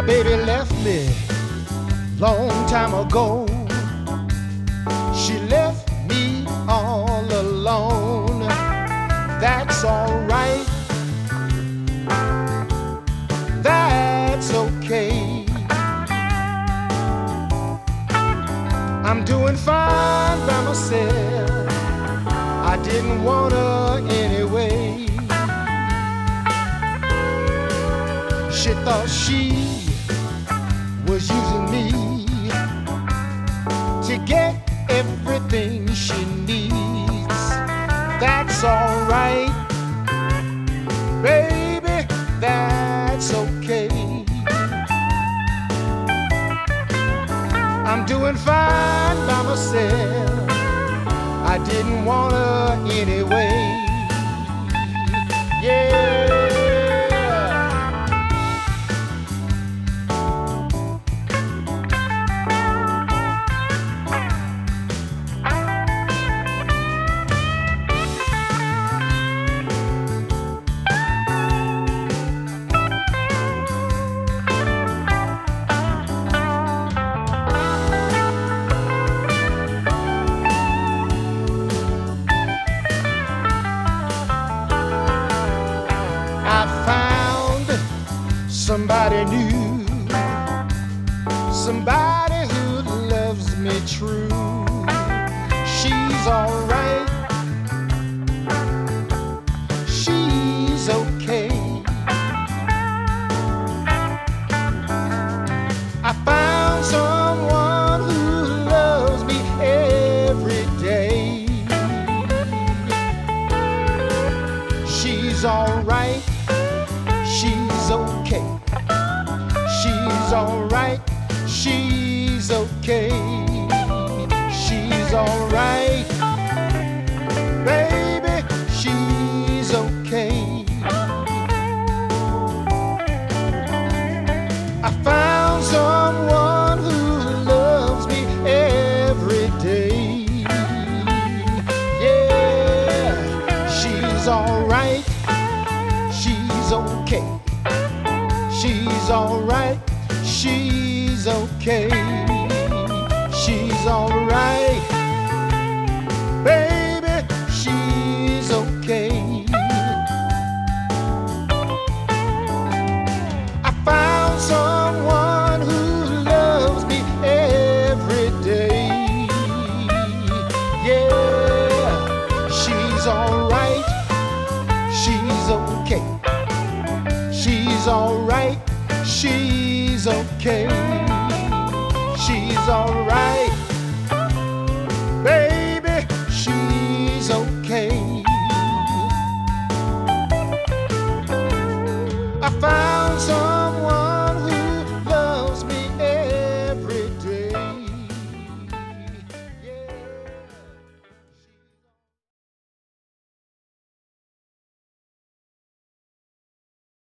My baby left me long time ago. She left me all alone. That's alright. That's okay. I'm doing fine by myself. I didn't want her anyway. She thought she was using me to get everything she needs. That's alright, baby, that's okay. I'm doing fine by myself. I didn't want her anyway. Yeah. Somebody new, somebody who loves me true. She's alright, she's okay. I found someone who loves me every day. She's alright, she's okay. She's alright, she's okay. She's alright, baby, she's okay. I found someone who loves me every day. Yeah, she's alright, she's okay. She's alright, she's okay. She's alright, baby, she's okay. I found someone who loves me every day. Yeah, she's alright, she's okay. She's alright, she's okay. She's alright, baby, she's okay. I found some